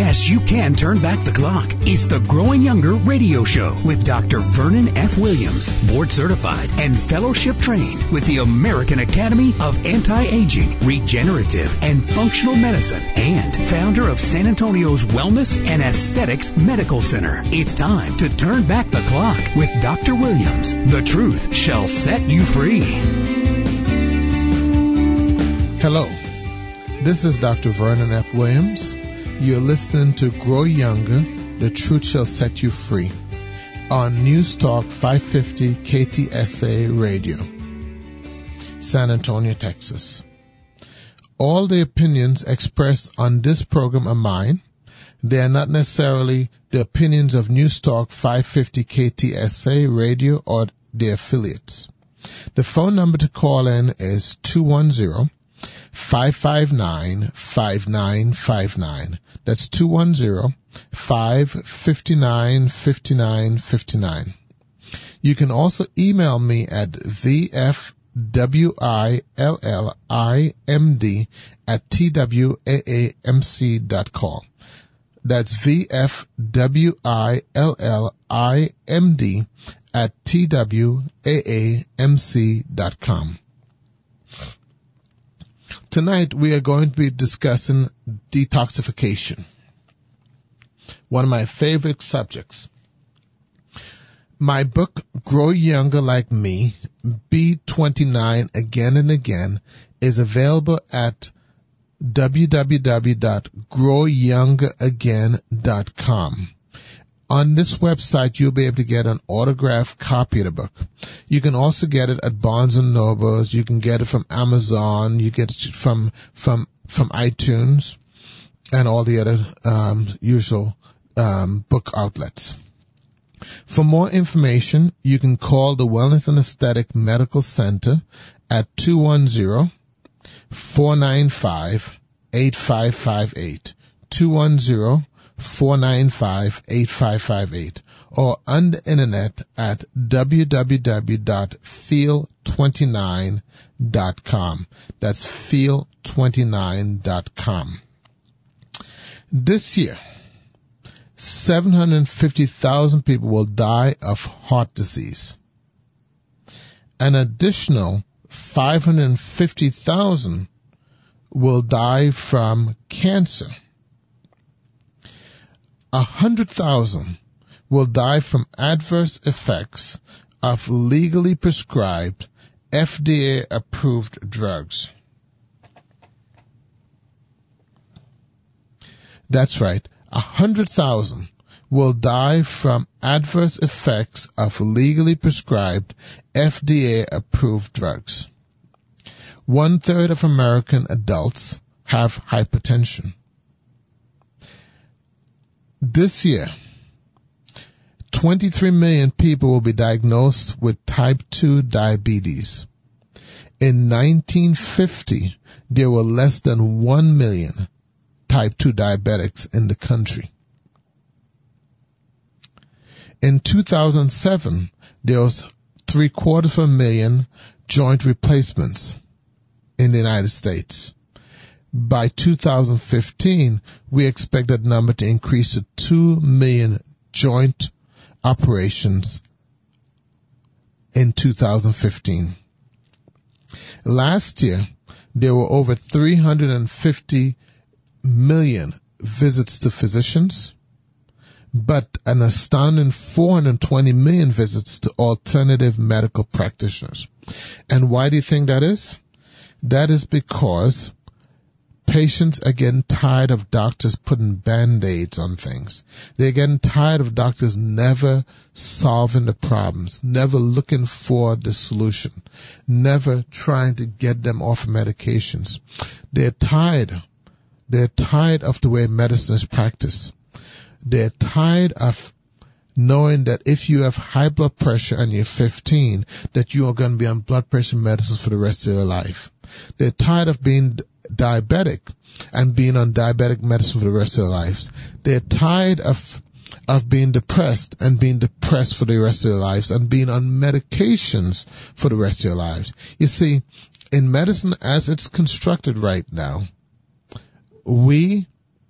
Yes, you can turn back the clock. It's the Growing Younger radio show with Dr. Vernon F. Williams, board certified and fellowship trained with the American Academy of Anti-Aging, Regenerative, and Functional Medicine, and founder of San Antonio's Wellness and Aesthetics Medical Center. It's time to turn back the clock with Dr. Williams. The truth shall set you free. Hello, this is Dr. Vernon F. Williams. You're listening to Grow Younger, The Truth Shall Set You Free on News Talk 550 KTSA Radio, San Antonio, Texas. All the opinions expressed on this program are mine. They are not necessarily the opinions of News Talk 550 KTSA Radio or their affiliates. The phone number to call in is 210-559-5959. That's 210-559-5959. You can also email me at vfwillimd@twaamc.com. That's vfwillimd@twaamc.com. Tonight we are going to be discussing detoxification, one of my favorite subjects. My book, Grow Younger Like Me, B29 Again and Again, is available at www.growyoungeragain.com. On this website, you'll be able to get an autographed copy of the book. You can also get it at Barnes & Nobles. You can get it from Amazon. You get it from iTunes and all the other usual book outlets. For more information, you can call the Wellness and Aesthetic Medical Center at 210-495-8558. 210-495-8558, or on the internet at www.feel29.com. That's feel29.com. This year, 750,000 people will die of heart disease. An additional 550,000 will die from cancer. 100,000 will die from adverse effects of legally prescribed, FDA-approved drugs. That's right, 100,000 will die from adverse effects of legally prescribed, FDA-approved drugs. 1/3 of American adults have hypertension. This year, 23 million people will be diagnosed with type 2 diabetes. In 1950, there were less than 1 million type 2 diabetics in the country. In 2007, there was 750,000 joint replacements in the United States. By 2015, we expect that number to increase to 2 million joint operations in 2015. Last year, there were over 350 million visits to physicians, but an astounding 420 million visits to alternative medical practitioners. And why do you think that is? That is because patients are getting tired of doctors putting Band-Aids on things. They're getting tired of doctors never solving the problems, never looking for the solution, never trying to get them off medications. They're tired of the way medicine is practiced. They're tired of knowing that if you have high blood pressure and you're 15, that you are going to be on blood pressure medicines for the rest of your life. They're tired of being diabetic and being on diabetic medicine for the rest of their lives. They're tired of being depressed and being depressed for the rest of their lives and being on medications for the rest of their lives. You see, in medicine as it's constructed right now, we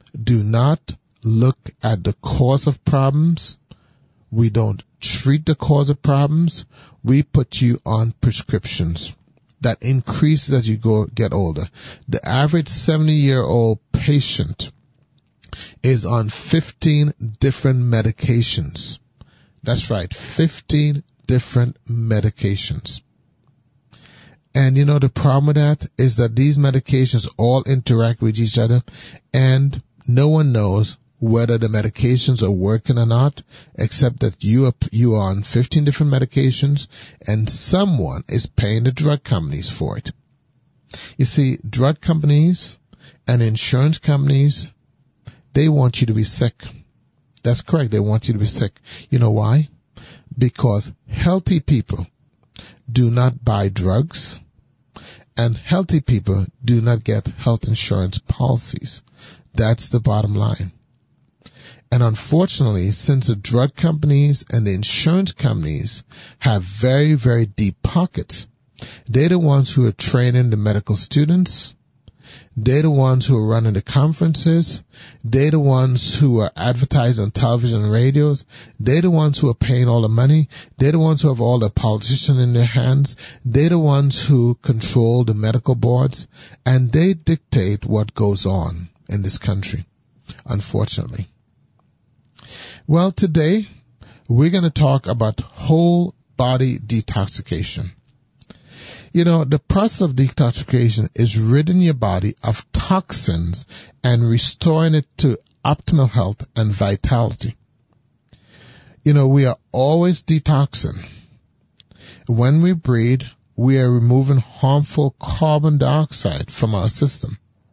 do not look at the cause of problems. We don't treat the cause of problems. We put you on prescriptions that increases as you get older. The average 70-year-old patient is on 15 different medications. That's right, 15 different medications. And you know the problem with that is that these medications all interact with each other, and no one knows whether the medications are working or not, except that you are on 15 different medications and someone is paying the drug companies for it. You see, drug companies and insurance companies, they want you to be sick. That's correct. They want you to be sick. You know why? Because healthy people do not buy drugs, and healthy people do not get health insurance policies. That's the bottom line. And unfortunately, since the drug companies and the insurance companies have very, very deep pockets, they're the ones who are training the medical students. They're the ones who are running the conferences. They're the ones who are advertising on television and radios. They're the ones who are paying all the money. They're the ones who have all the politicians in their hands. They're the ones who control the medical boards. And they dictate what goes on in this country, unfortunately. Well, today we're going to talk about whole body detoxification. You know, the process of detoxification is ridding your body of toxins and restoring it to optimal health and vitality. You know, we are always detoxing. When we breathe, we are removing harmful carbon dioxide from our system.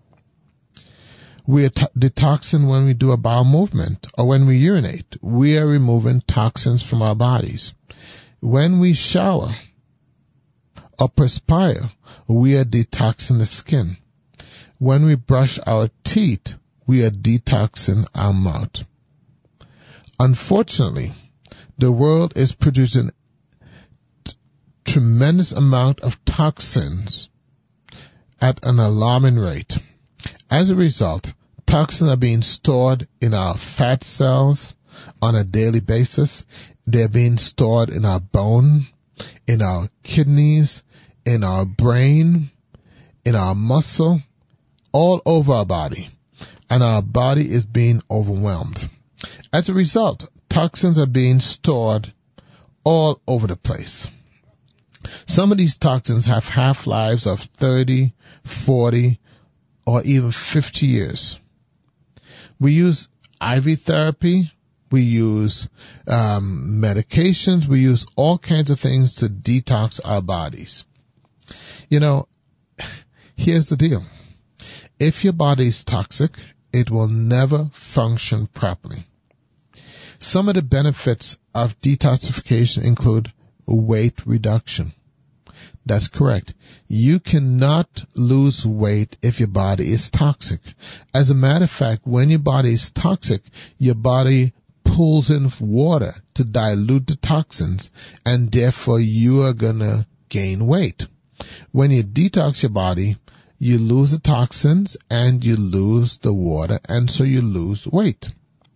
We are detoxing when we do a bowel movement or when we urinate. We are removing toxins from our bodies. When we shower or perspire, we are detoxing the skin. When we brush our teeth, we are detoxing our mouth. Unfortunately, the world is producing tremendous amount of toxins at an alarming rate. As a result, toxins are being stored in our fat cells on a daily basis. They're being stored in our bone, in our kidneys, in our brain, in our muscle, all over our body. And our body is being overwhelmed. As a result, toxins are being stored all over the place. Some of these toxins have half-lives of 30, 40, or even 50 years. We use IV therapy. We use medications. We use all kinds of things to detox our bodies. You know, here's the deal. If your body is toxic, it will never function properly. Some of the benefits of detoxification include weight reduction. That's correct. You cannot lose weight if your body is toxic. As a matter of fact, when your body is toxic, your body pulls in water to dilute the toxins, and therefore you are going to gain weight. When you detox your body, you lose the toxins and you lose the water, and so you lose weight.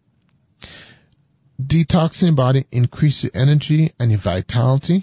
Detoxing your body increases your energy and your vitality.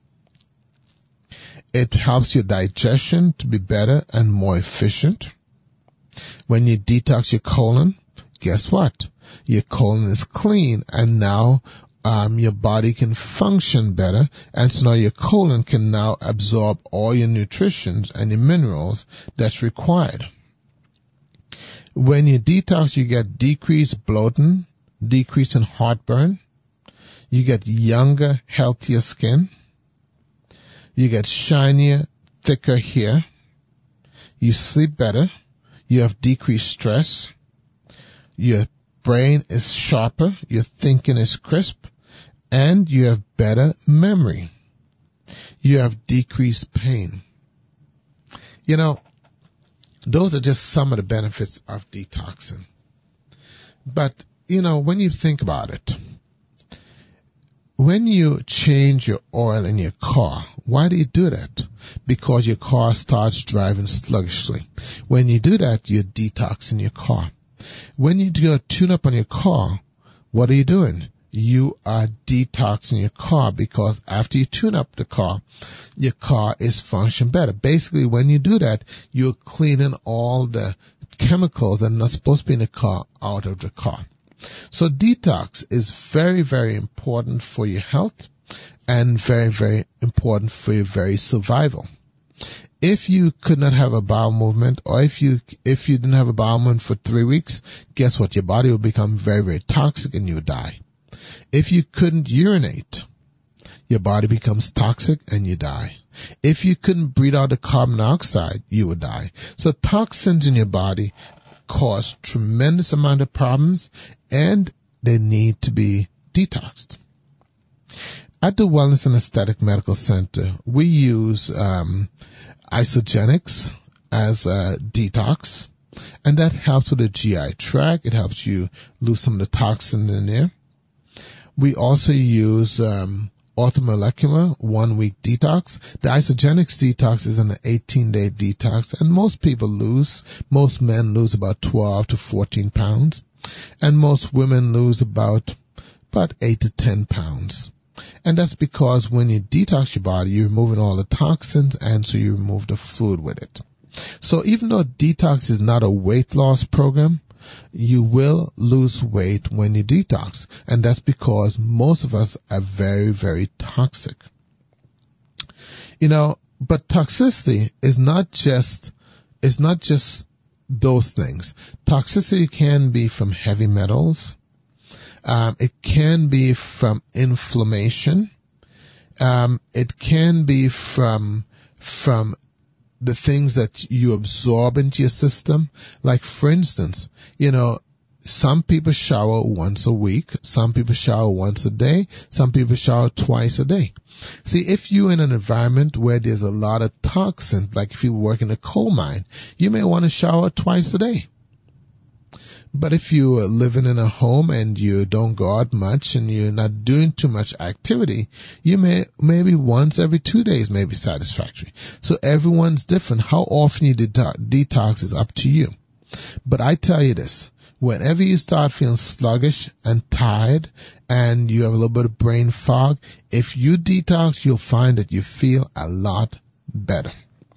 It helps your digestion to be better and more efficient. When you detox your colon, guess what? Your colon is clean, and now your body can function better, and so now your colon can now absorb all your nutrition and your minerals that's required. When you detox, you get decreased bloating, decrease in heartburn. You get younger, healthier skin. You get shinier, thicker hair. You sleep better. You have decreased stress. Your brain is sharper. Your thinking is crisp. And you have better memory. You have decreased pain. You know, those are just some of the benefits of detoxing. But, you know, when you think about it, when you change your oil in your car, why do you do that? Because your car starts driving sluggishly. When you do that, you're detoxing your car. When you do a tune-up on your car, what are you doing? You are detoxing your car, because after you tune up the car, your car is functioning better. Basically, when you do that, you're cleaning all the chemicals that are not supposed to be in the car out of the car. So detox is very, very important for your health and very, very important for your very survival. If you could not have a bowel movement, or if you didn't have a bowel movement for 3 weeks, guess what? Your body will become very, very toxic and you will die. If you couldn't urinate, your body becomes toxic and you die. If you couldn't breathe out the carbon dioxide, you would die. So toxins in your body cause tremendous amount of problems, and they need to be detoxed. At the Wellness and Aesthetic Medical Center, we use Isogenics as a detox, and that helps with the GI tract. It helps you lose some of the toxin in there. We also use Orthomolecular 1 week detox. The Isogenics detox is an 18-day detox, and most men lose about 12 to 14 pounds, and most women lose about 8 to 10 pounds. And that's because when you detox your body, you're removing all the toxins, and so you remove the fluid with it. So even though detox is not a weight loss program, you will lose weight when you detox, and that's because most of us are very, very toxic. But toxicity is not just those things. Toxicity can be from heavy metals. It can be from inflammation. It can be from the things that you absorb into your system. Like, for instance, some people shower once a week. Some people shower once a day. Some people shower twice a day. See, if you're in an environment where there's a lot of toxins, like if you work in a coal mine, you may want to shower twice a day. But if you are living in a home and you don't go out much and you're not doing too much activity, you maybe once every 2 days may be satisfactory. So everyone's different. How often you detox is up to you. But I tell you this, whenever you start feeling sluggish and tired and you have a little bit of brain fog, if you detox, you'll find that you feel a lot better.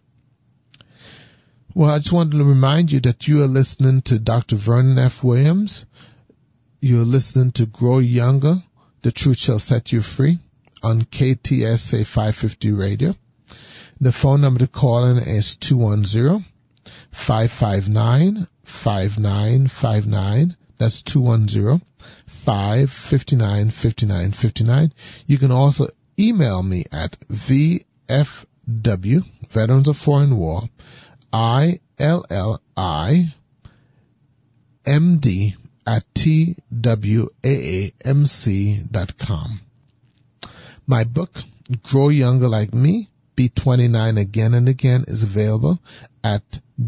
Well, I just wanted to remind you that you are listening to Dr. Vernon F. Williams. You're listening to Grow Younger, The Truth Shall Set You Free on KTSA 550 Radio. The phone number to call in is 210-559-5959. That's 210-559-5959. You can also email me at VFW, Veterans of Foreign War, ILLIMD at TWAAMC.com. My book, Grow Younger Like Me, Be 29 Again and Again, is available at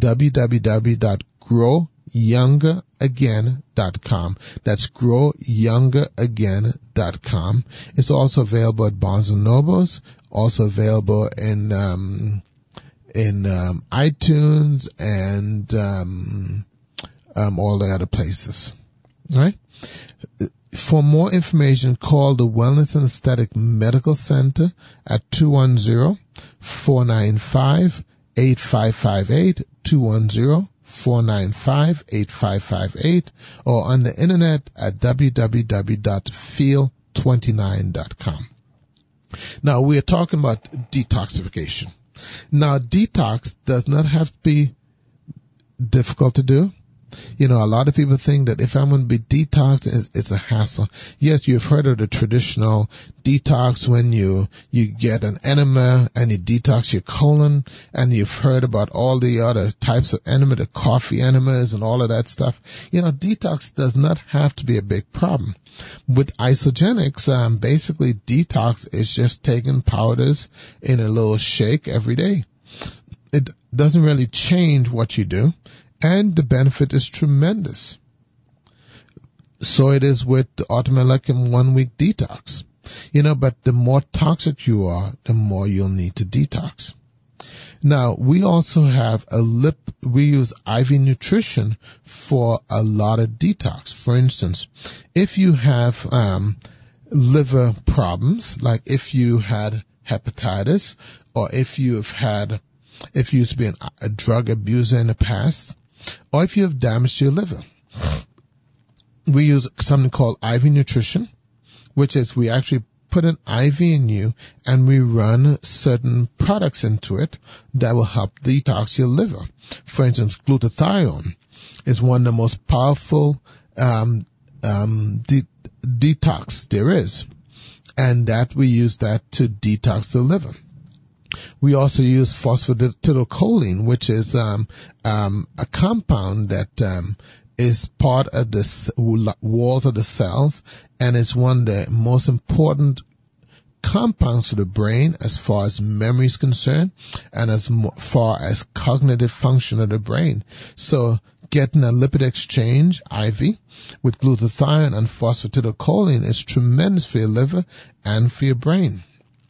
www.growyoungeragain.com. That's growyoungeragain.com. It's also available at Barnes & Nobles, also available in iTunes and all the other places. All right? For more information, call the Wellness and Aesthetic Medical Center at 210-495-8558, 210-495-8558, or on the internet at www.feel29.com. Now, we are talking about detoxification. Now, detox does not have to be difficult to do. A lot of people think that if I'm going to be detoxed, it's a hassle. Yes, you've heard of the traditional detox when you get an enema and you detox your colon, and you've heard about all the other types of enema, the coffee enemas and all of that stuff. Detox does not have to be a big problem. With Isogenics, basically detox is just taking powders in a little shake every day. It doesn't really change what you do, and the benefit is tremendous. So it is with the Orthomolecular 1 week detox. But the more toxic you are, the more you'll need to detox. Now, we also have we use IV nutrition for a lot of detox. For instance, if you have liver problems, like if you had hepatitis, or if you used to be a drug abuser in the past, or if you have damage to your liver, we use something called IV nutrition, which is we actually put an IV in you and we run certain products into it that will help detox your liver. For instance, glutathione is one of the most powerful detox there is, and that we use that to detox the liver. We also use phosphatidylcholine, which is a compound that is part of the walls of the cells, and it's one of the most important compounds to the brain as far as memory is concerned and as far as cognitive function of the brain. So getting a lipid exchange IV with glutathione and phosphatidylcholine is tremendous for your liver and for your brain.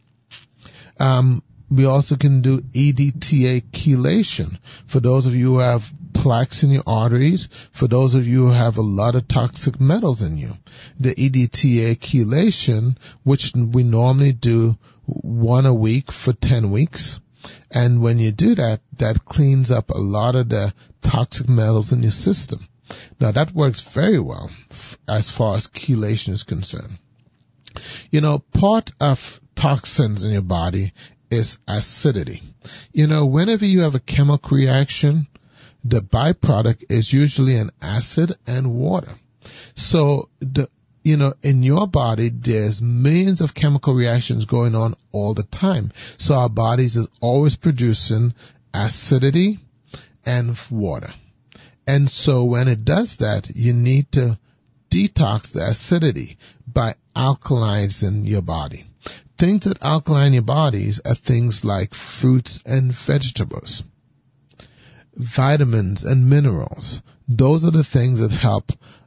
We also can do EDTA chelation for those of you who have plaques in your arteries, for those of you who have a lot of toxic metals in you. The EDTA chelation, which we normally do 1 a week for 10 weeks. And when you do that, that cleans up a lot of the toxic metals in your system. Now that works very well as far as chelation is concerned. You know, part of toxins in your body is acidity. You know, whenever you have a chemical reaction, the byproduct is usually an acid and water. So in your body, there's millions of chemical reactions going on all the time. So our bodies is always producing acidity and water. And so when it does that, you need to detox the acidity by alkalizing your body. Things that alkaline your bodies are things like fruits and vegetables, vitamins and minerals. Those are the things that help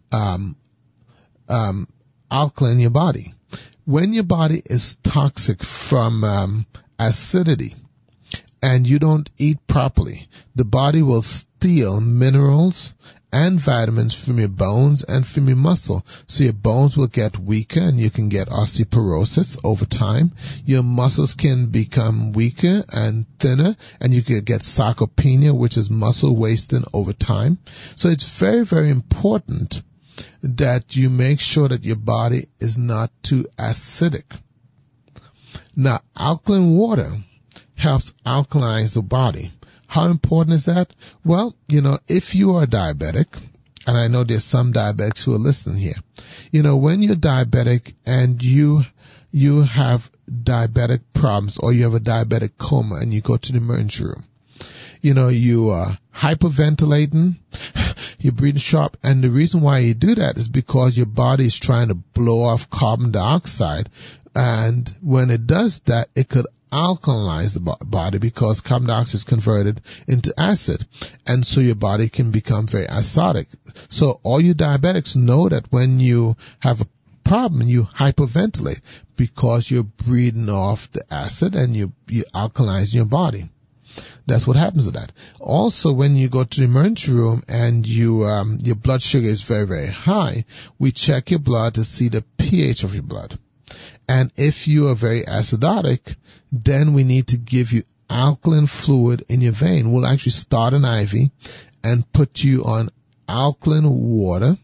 alkaline your body. When your body is toxic from acidity and you don't eat properly, the body will steal minerals and vitamins from your bones and from your muscle. So your bones will get weaker and you can get osteoporosis over time. Your muscles can become weaker and thinner and you can get sarcopenia, which is muscle wasting over time. So it's very, very important that you make sure that your body is not too acidic. Now, alkaline water helps alkalize the body. How important is that? Well, if you are diabetic, and I know there's some diabetics who are listening here, when you're diabetic and you have diabetic problems or you have a diabetic coma and you go to the emergency room, you are hyperventilating, you're breathing sharp, and the reason why you do that is because your body is trying to blow off carbon dioxide, and when it does that, it could alkalize the body because carbon dioxide is converted into acid, and so your body can become very acidic. So all you diabetics know that when you have a problem, you hyperventilate because you're breathing off the acid and you alkalize your body. That's what happens with that. Also, when you go to the emergency room and your blood sugar is very, very high, we check your blood to see the pH of your blood. And if you are very acidotic, then we need to give you alkaline fluid in your vein. We'll actually start an IV and put you on alkaline water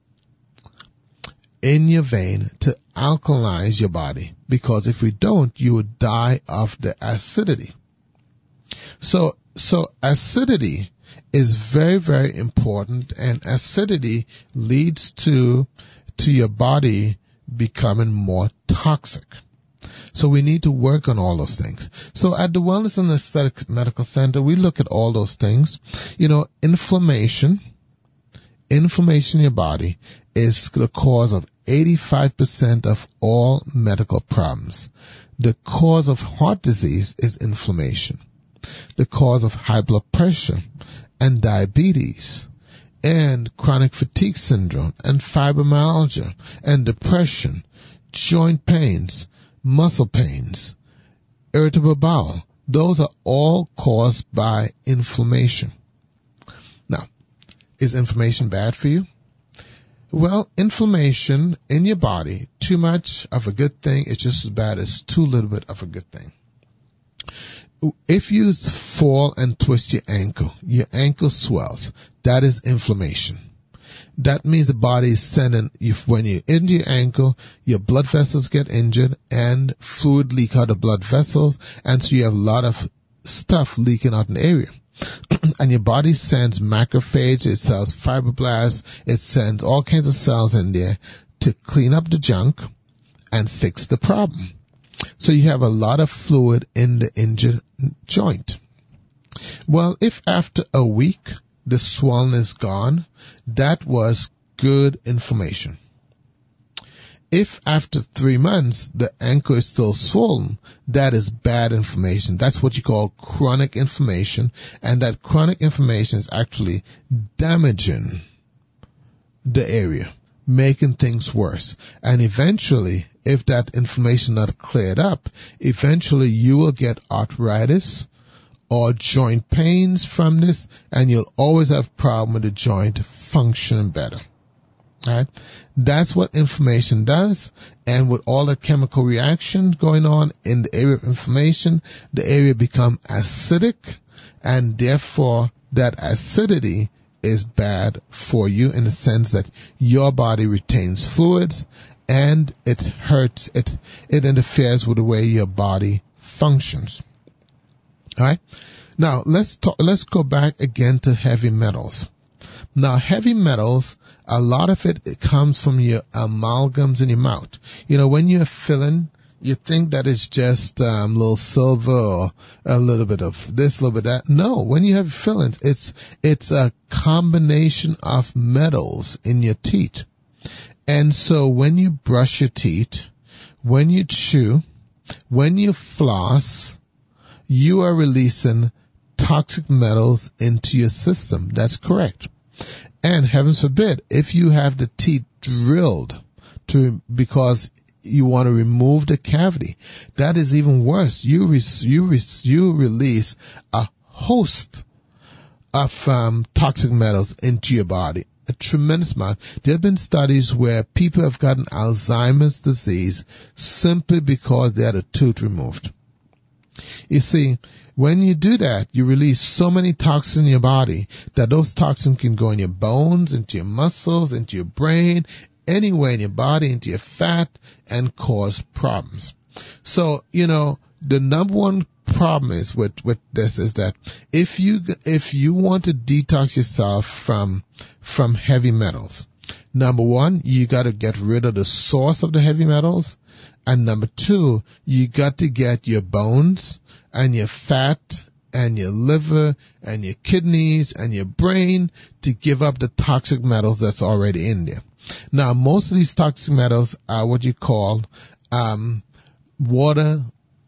in your vein to alkalize your body. Because if we don't, you would die of the acidity. So acidity is very, very important, and acidity leads to your body becoming more toxic. So we need to work on all those things. So at the Wellness and Aesthetic Medical Center, we look at all those things. Inflammation in your body is the cause of 85% of all medical problems. The cause of heart disease is inflammation. The cause of high blood pressure and diabetes and chronic fatigue syndrome and fibromyalgia and depression, joint pains, muscle pains, irritable bowel, those are all caused by inflammation. Now, is inflammation bad for you? Well, inflammation in your body, too much of a good thing is just as bad as too little bit of a good thing. If you fall and twist your ankle swells, that is inflammation. That means the body is sending, when you injure your ankle, your blood vessels get injured and fluid leak out of blood vessels, and so you have a lot of stuff leaking out in the area. And your body sends macrophages, it sends fibroblasts, it sends all kinds of cells in there to clean up the junk and fix the problem. So you have a lot of fluid in the injured joint. Well, if after a week the swelling is gone, that was good inflammation. If after 3 months the ankle is still swollen, that is bad inflammation. That's what you call chronic inflammation, and that chronic inflammation is actually damaging the area, making things worse. And eventually, if that inflammation not cleared up, eventually you will get arthritis or joint pains from this, and you'll always have problem with the joint functioning better. All right? That's what inflammation does, and with all the chemical reactions going on in the area of inflammation, the area become acidic, and therefore that acidity is bad for you in the sense that your body retains fluids, and it hurts, it interferes with the way your body functions. All right? Now, let's go back again to heavy metals. Now, heavy metals, a lot of it comes from your amalgams in your mouth. When you're filling, you think that it's just little silver or a little bit of this, a little bit of that. No, when you have fillings, it's a combination of metals in your teeth. And so when you brush your teeth, when you chew, when you floss, you are releasing toxic metals into your system. That's correct. And heavens forbid, if you have the teeth drilled because you want to remove the cavity, that is even worse. You release a host of toxic metals into your body, a tremendous amount. There have been studies where people have gotten Alzheimer's disease simply because they had a tooth removed. You see, when you do that, you release so many toxins in your body that those toxins can go in your bones, into your muscles, into your brain, anywhere in your body, into your fat, and cause problems. So, the number one problem is with this is that if you want to detox yourself from heavy metals, number one, you got to get rid of the source of the heavy metals. And number two, you got to get your bones and your fat and your liver and your kidneys and your brain to give up the toxic metals that's already in there. Now, most of these toxic metals are what you call water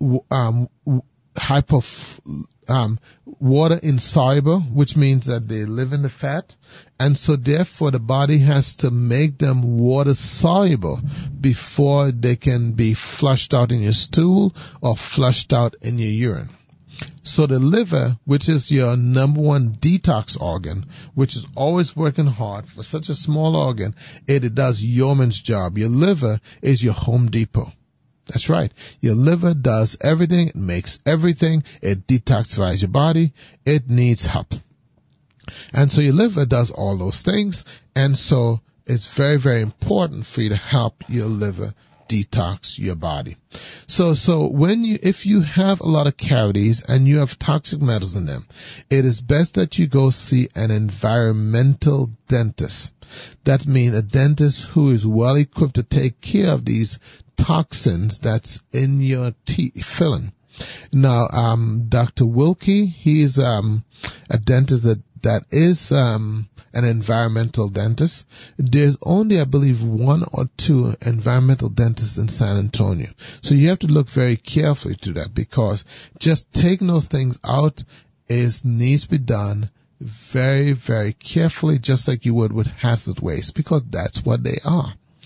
insoluble, which means that they live in the fat, and so therefore the body has to make them water soluble before they can be flushed out in your stool or flushed out in your urine. So the liver, which is your number one detox organ, which is always working hard for such a small organ, it does yeoman's job. Your liver is your Home Depot. That's right. Your liver does everything. It makes everything. It detoxifies your body. It needs help. And so your liver does all those things. And so it's very, very important for you to help your liver detox your body. So if you have a lot of cavities and you have toxic metals in them, it is best that you go see an environmental dentist. That means a dentist who is well equipped to take care of these toxins that's in your teeth filling. Now, Dr. Wilkie, he is a dentist that is an environmental dentist. There's only, I believe, 1 or 2 environmental dentists in San Antonio. So you have to look very carefully to that, because just taking those things out needs to be done very, very carefully, just like you would with hazardous waste, because that's what they are.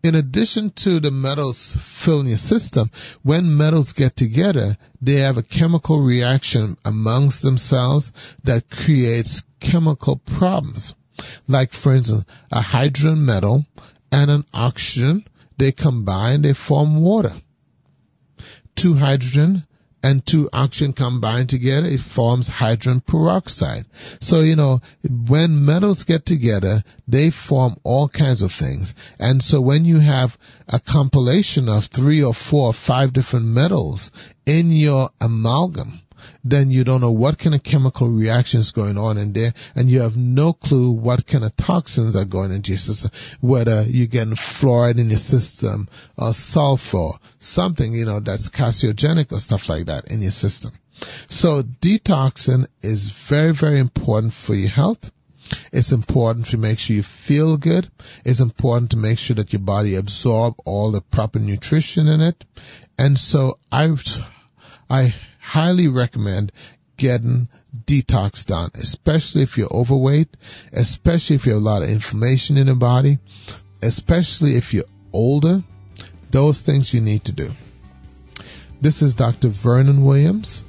In addition to the metals filling your system, when metals get together, they have a chemical reaction amongst themselves that creates chemical problems. Like, for instance, a hydrogen metal and an oxygen, they combine, they form water. 2 hydrogen and 2 oxygen combined together, it forms hydrogen peroxide. So, when metals get together, they form all kinds of things. And so when you have a compilation of 3 or 4 or 5 different metals in your amalgam, then you don't know what kind of chemical reactions going on in there, and you have no clue what kind of toxins are going into your system, whether you're getting fluoride in your system or sulfur, something, that's carcinogenic or stuff like that in your system. So detoxing is very, very important for your health. It's important to make sure you feel good. It's important to make sure that your body absorbs all the proper nutrition in it. And so I highly recommend getting detox done, especially if you're overweight, especially if you have a lot of inflammation in the body, especially if you're older. Those things you need to do. This is Dr. Vernon Williams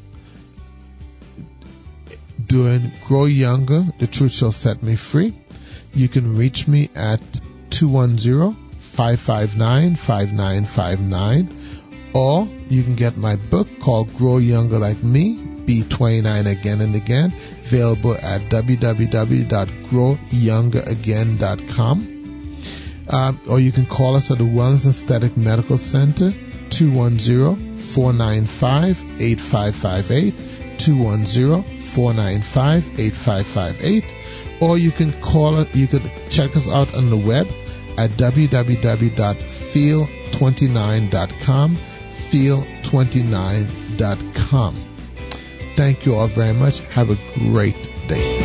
doing Grow Younger, The Truth Shall Set Me Free. You can reach me at 210-559-5959. Or you can get my book called Grow Younger Like Me, Be 29 Again and Again, available at www.growyoungeragain.com. Or you can call us at the Wellness Aesthetic Medical Center, 210-495-8558, 210-495-8558. Or you can check us out on the web at www.feel29.com. Feel29.com. Thank you all very much. Have a great day.